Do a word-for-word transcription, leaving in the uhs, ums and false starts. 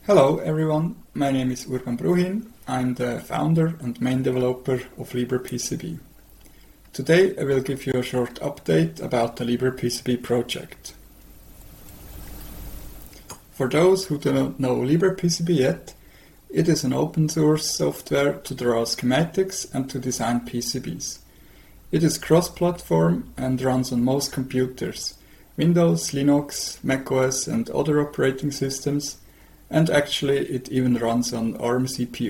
Hello everyone, my name is Urban Bruhin. I'm the founder and main developer of LibrePCB. Today I will give you a short update about the LibrePCB project. For those who do not know LibrePCB yet, it is an open source software to draw schematics and to design P C Bs. It is cross-platform and runs on most computers, Windows, Linux, macOS and other operating systems, and actually it even runs on ARM C P